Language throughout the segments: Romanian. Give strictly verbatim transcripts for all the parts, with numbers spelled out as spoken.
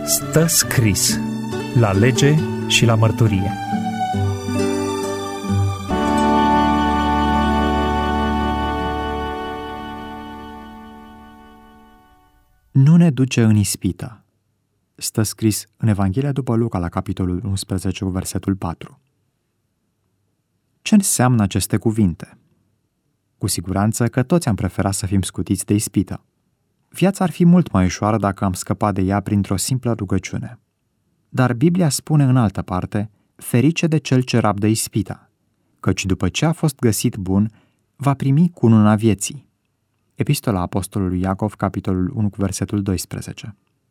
Stă scris la lege și la mărturie. Nu ne duce în ispită. Stă scris în Evanghelia după Luca, la capitolul unsprezece, cu versetul patru. Ce înseamnă aceste cuvinte? Cu siguranță că toți am preferat să fim scutiți de ispită. Viața ar fi mult mai ușoară dacă am scăpat de ea printr-o simplă rugăciune. Dar Biblia spune în altă parte, ferice de cel ce rabdă ispita, căci după ce a fost găsit bun, va primi cununa vieții. Epistola Apostolului Iacov, capitolul unu, cu versetul doisprezece.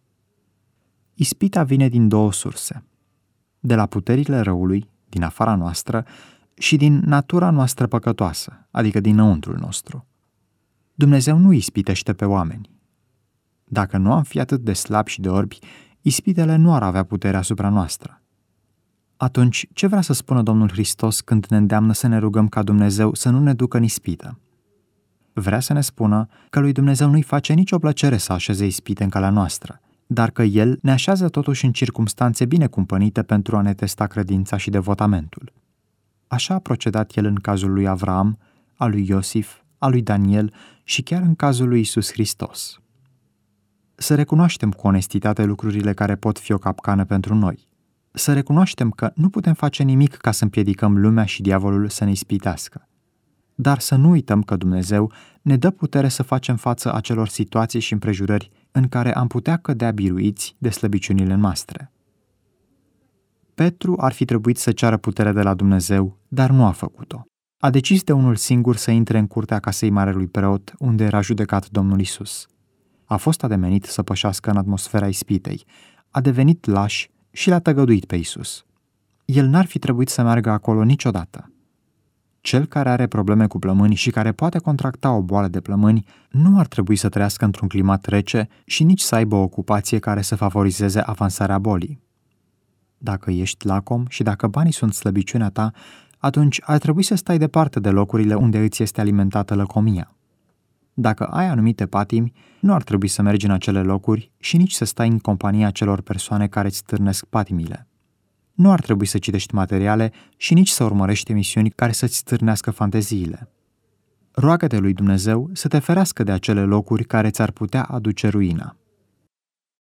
Ispita vine din două surse. De la puterile răului, din afara noastră, și din natura noastră păcătoasă, adică dinăuntrul nostru. Dumnezeu nu ispitește pe oameni. Dacă nu am fi atât de slabi și de orbi, ispitele nu ar avea putere asupra noastră. Atunci, ce vrea să spună Domnul Hristos când ne îndeamnă să ne rugăm ca Dumnezeu să nu ne ducă în ispită? Vrea să ne spună că lui Dumnezeu nu-i face nicio plăcere să așeze ispite în calea noastră, dar că El ne așează totuși în circumstanțe bine cumpănite pentru a ne testa credința și devotamentul. Așa a procedat El în cazul lui Avraam, al lui Iosif, al lui Daniel și chiar în cazul lui Iisus Hristos. Să recunoaștem cu onestitate lucrurile care pot fi o capcană pentru noi. Să recunoaștem că nu putem face nimic ca să împiedicăm lumea și diavolul să ne ispitească. Dar să nu uităm că Dumnezeu ne dă putere să facem față acelor situații și împrejurări în care am putea cădea biruiți de slăbiciunile noastre. Petru ar fi trebuit să ceară putere de la Dumnezeu, dar nu a făcut-o. A decis de unul singur să intre în curtea casei marelui preot, unde era judecat Domnul Isus. A fost ademenit să pășească în atmosfera ispitei, a devenit laș și l-a tăgăduit pe Isus. El n-ar fi trebuit să meargă acolo niciodată. Cel care are probleme cu plămâni și care poate contracta o boală de plămâni nu ar trebui să trăiască într-un climat rece și nici să aibă o ocupație care să favorizeze avansarea bolii. Dacă ești lacom și dacă banii sunt slăbiciunea ta, atunci ar trebui să stai departe de locurile unde îți este alimentată lăcomia. Dacă ai anumite patimi, nu ar trebui să mergi în acele locuri și nici să stai în compania celor persoane care îți stârnesc patimile. Nu ar trebui să citești materiale și nici să urmărești emisiuni care să-ți stârnească fanteziile. Roagă-te lui Dumnezeu să te ferească de acele locuri care ți-ar putea aduce ruina.